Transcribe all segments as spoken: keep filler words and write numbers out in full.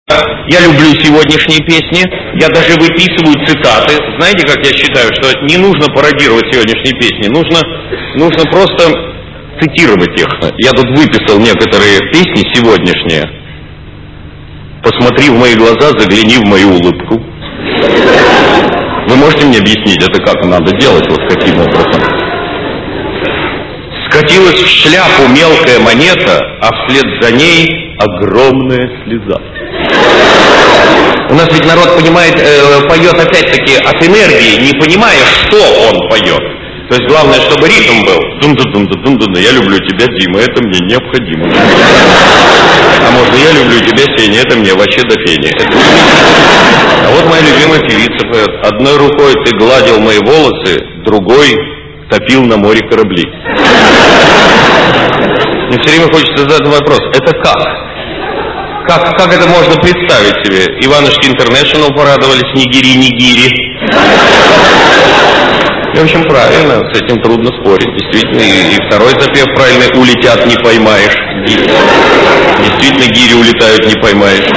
Я люблю сегодняшние песни, я даже выписываю цитаты. Знаете, как я считаю, что не нужно пародировать сегодняшние песни, нужно, нужно просто цитировать их. Я тут выписал некоторые песни сегодняшние. Посмотри в мои глаза, загляни в мою улыбку. Вы можете мне объяснить, это как надо делать, вот каким образом? Скатилась в шляпу мелкая монета, а вслед за ней огромная слеза. У нас ведь народ понимает, э, поет опять-таки от энергии, не понимая, что он поет. То есть главное, чтобы ритм был. Дун-дун-дун-дун-дун-дун. Я люблю тебя, Дима, это мне необходимо. А можно я люблю тебя, Сеня, это мне вообще до фени. А вот моя любимая певица поет. Одной рукой ты гладил мои волосы, другой топил на море корабли. Мне все время хочется задать вопрос. Это как? Как, как это можно представить себе? Иванушки Интернешнл порадовались, нигири-нигири. В общем, правильно, с этим трудно спорить. Действительно, и, и второй запев правильный. Улетят, не поймаешь. Действительно, гири улетают, не поймаешь.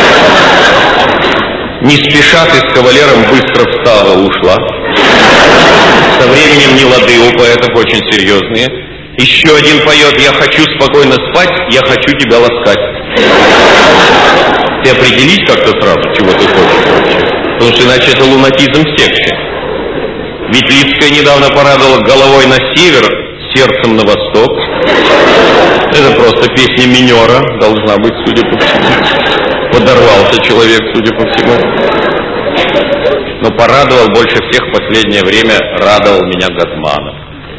Не спеша ты с кавалером быстро встала, ушла. Со временем не лады у поэтов очень серьезные. Еще один поет: я хочу спокойно спать, я хочу тебя ласкать. Ты определись как-то сразу, чего ты хочешь вообще. Потому что иначе это лунатизм в тексте. Ветлицкая недавно порадовала головой на север, сердцем на восток. Это просто песня минера, должна быть, судя по всему. Подорвался человек, судя по всему. Но порадовал больше всех в последнее время, радовал меня Газманов.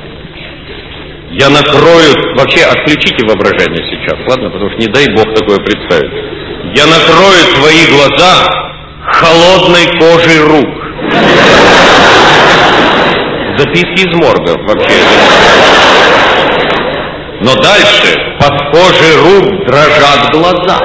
Я накрою... Вообще, отключите воображение сейчас, ладно? Потому что не дай бог такое представить. Я накрою твои глаза холодной кожей рук. Записки из морга, вообще. Но дальше под кожей рук дрожат глаза.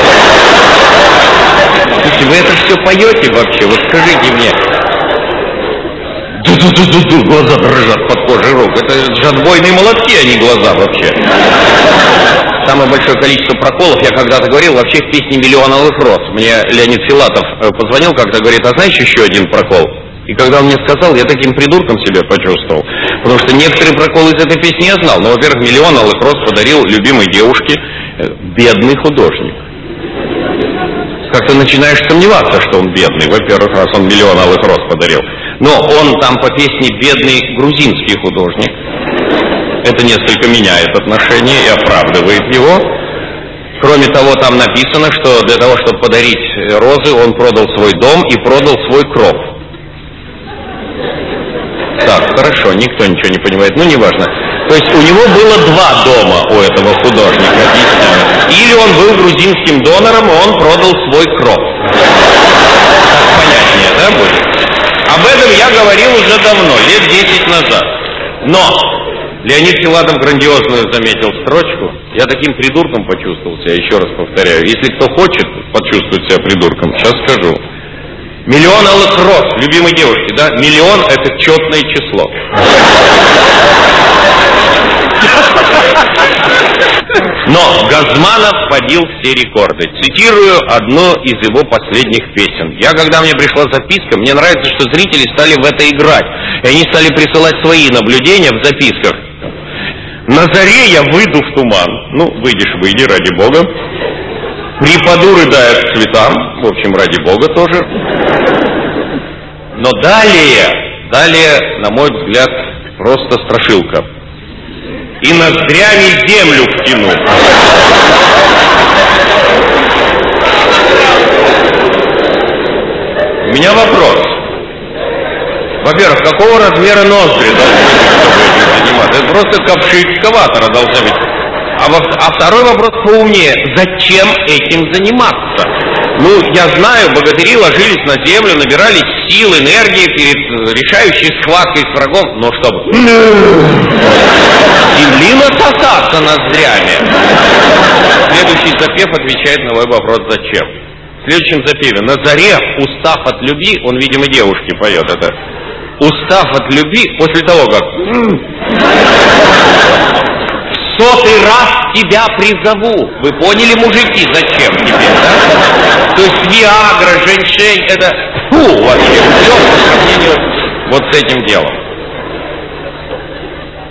Слушайте, вы это все поете вообще? Вот скажите мне. Ду-ду-ду-ду-ду, глаза дрожат под кожей рук. Это же отбойные молотки, а не глаза вообще. Самое большое количество проколов, я когда-то говорил, вообще в песне «Миллион алых роз». Мне Леонид Филатов позвонил, когда говорит: а знаешь еще один прокол? И когда он мне сказал, я таким придурком себя почувствовал. Потому что некоторые проколы из этой песни я знал. Но, во-первых, «Миллион алых роз» подарил любимой девушке бедный художник. Как-то начинаешь сомневаться, что он бедный. Во-первых, раз он «Миллион алых роз» подарил. Но он там по песне бедный грузинский художник. Это несколько меняет отношение и оправдывает его. Кроме того, там написано, что для того, чтобы подарить розы, он продал свой дом и продал свой кров. Так, хорошо, никто ничего не понимает, ну неважно. То есть у него было два дома, у этого художника, объясняю. Или он был грузинским донором, и он продал свой кров. Так понятнее, да, будет? Об этом я говорил уже давно, лет десять назад. Но Леонид Филатов грандиозную заметил строчку. Я таким придурком почувствовал себя, еще раз повторяю. Если кто хочет почувствовать себя придурком, сейчас скажу. Миллион алых роз, любимой девушки, да? Миллион — это четное число. Но Газманов побил все рекорды. Цитирую одну из его последних песен. Я, когда мне пришла записка, мне нравится, что зрители стали в это играть. И они стали присылать свои наблюдения в записках. На заре я выйду в туман. Ну, выйдешь, выйди, ради бога. Припаду, рыдая к цветам. В общем, ради бога тоже. Но далее, далее, на мой взгляд, просто страшилка. И ноздрями землю втяну. У меня вопрос. Во-первых, какого размера ноздри должны быть, чтобы этим заниматься? Это просто ковши экскаватора должны быть. А, во, а второй вопрос поумнее. Зачем этим заниматься? Ну, я знаю, богатыри ложились на землю, набирались сил, энергии перед решающей схваткой с врагом. Но чтобы земли насосаться ноздрями. Следующий запев отвечает на мой вопрос «Зачем?». В следующем запеве: на заре, устав от любви, он, видимо, девушке поет это. Устав от любви, после того, как сотый раз тебя призову. Вы поняли, мужики, зачем тебе, да? То есть Виагра, женьшень, это фу вообще, все по сравнению вот с этим делом.